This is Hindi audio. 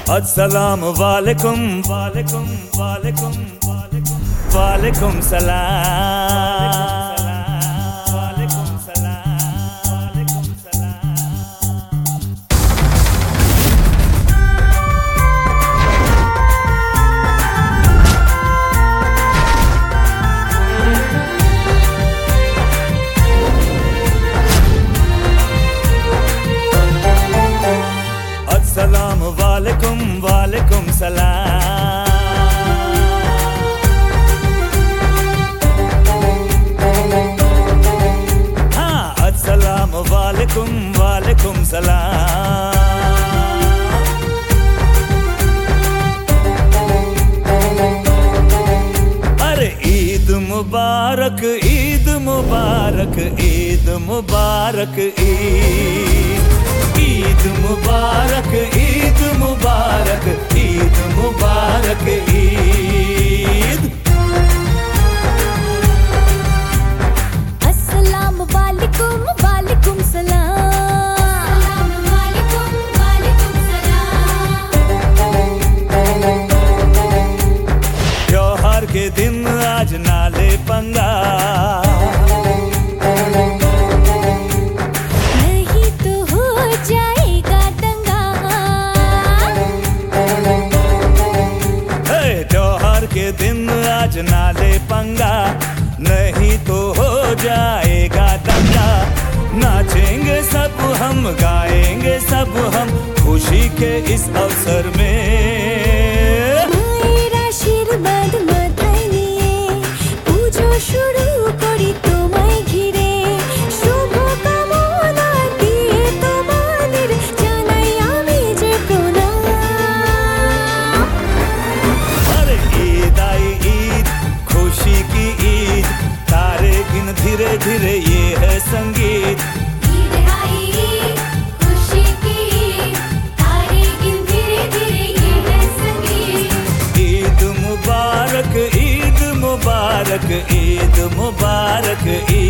अस्सलाम वालेकुम वालेकुम वालेकुम वालेकुम वालेकुम सलाम वालेकुम सलाम वालेकुम सलाम। अस्सलाम वालेकुम वालेकुम सलाम। हाँ, अस्सलाम वालेकुम वालेकुम सलाम। अरे ईद मुबारक ईद मुबारक ईद मुबारक ईद मुबारक ईद मुबारक ईद मुबारक ईद। अस्सलाम वालेकुम वालेकुम सलाम वालेकुम वालेकुम सलाम। त्योहार के दिन आज नाले पंगा, नहीं तो हो जाएगा दंगा। त्योहार के दिन आज नाले पंगा, नहीं तो हो जाएगा दंगा। नाचेंगे सब हम गाएंगे सब हम खुशी के इस अवसर में। माয়ের আশীর্বাদ মাথায় নিয়ে পুজো শুরু করি তোমায় ঘিরে। শুভ কামনা দিয়ে তোমাদের জানাই আমি যে প্রণাম। अरे ईद आई ईद खुशी की ईद, तारे गिन धीरे धीरे ये है संगीत। ईद आई खुशी की तारे गिन धीरे धीरे ये है संगीत। ईद मुबारक ईद मुबारक ईद मुबारक ईद।